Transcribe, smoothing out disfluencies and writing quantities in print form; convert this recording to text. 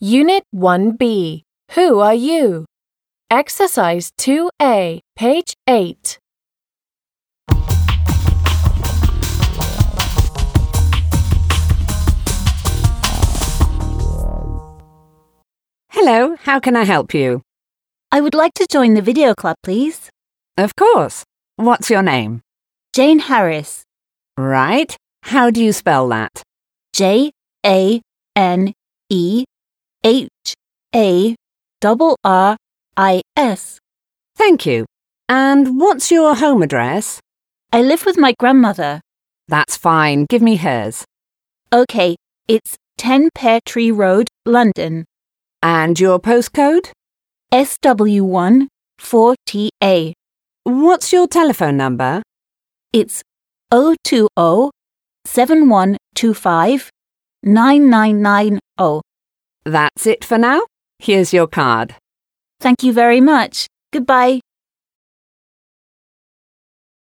Unit 1B. Who are you? Exercise 2A, page 8. Hello, how can I help you? I would like to join the video club, please. Of course. What's your name? Jane Harris. Right. How do you spell that? JANEHARRIS. Thank you. And what's your home address? I live with my grandmother. That's fine. Give me hers. Okay, it's 10 Pear Tree Road, London. And your postcode? SW1 4TA. What's your telephone number? It's 020 7125 9990. That's it for now. Here's your card. Thank you very much. Goodbye.